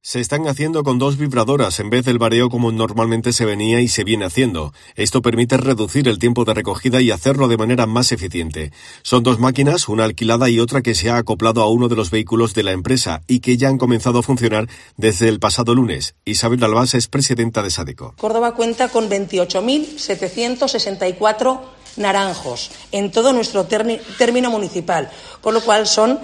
Se están haciendo con 2 vibradoras en vez del vareo como normalmente se venía y se viene haciendo. Esto permite reducir el tiempo de recogida y hacerlo de manera más eficiente. Son 2 máquinas, una alquilada y otra que se ha acoplado a uno de los vehículos de la empresa y que ya han comenzado a funcionar desde el pasado lunes. Isabel Albás es presidenta de SADECO. Córdoba cuenta con 28.764 naranjos en todo nuestro término municipal, con lo cual son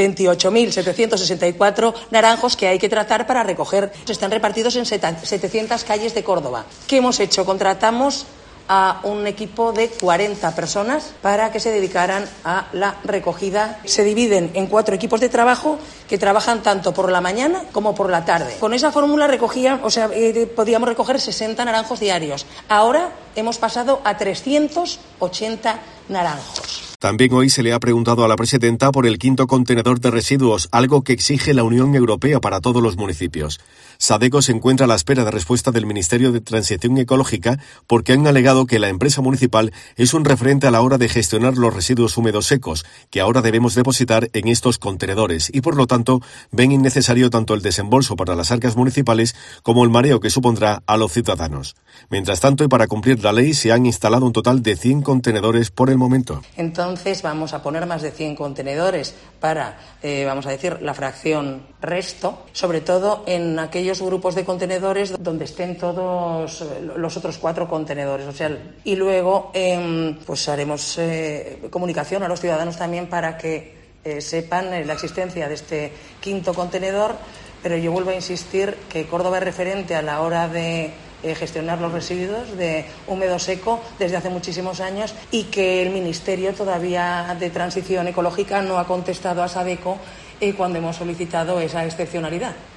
28.764 naranjos que hay que tratar para recoger. Están repartidos en 700 calles de Córdoba. ¿Qué hemos hecho? Contratamos a un equipo de 40 personas para que se dedicaran a la recogida. Se dividen en 4 equipos de trabajo que trabajan tanto por la mañana como por la tarde. Con esa fórmula podíamos recoger 60 naranjos diarios. Ahora hemos pasado a 380 naranjos. También hoy se le ha preguntado a la presidenta por el 5.º contenedor de residuos, algo que exige la Unión Europea para todos los municipios. SADECO se encuentra a la espera de respuesta del Ministerio de Transición Ecológica porque han alegado que la empresa municipal es un referente a la hora de gestionar los residuos húmedos secos, que ahora debemos depositar en estos contenedores y por lo tanto ven innecesario tanto el desembolso para las arcas municipales como el mareo que supondrá a los ciudadanos. Mientras tanto, y para cumplir la ley, se han instalado un total de 100 contenedores por el momento. Entonces vamos a poner más de 100 contenedores para, la fracción resto, sobre todo en aquellos grupos de contenedores donde estén todos los otros 4 contenedores. Y luego haremos comunicación a los ciudadanos también para que sepan la existencia de este 5.º contenedor, pero yo vuelvo a insistir que Córdoba es referente a la hora de gestionar los residuos de húmedo seco desde hace muchísimos años y que el Ministerio todavía de Transición Ecológica no ha contestado a SADECO cuando hemos solicitado esa excepcionalidad.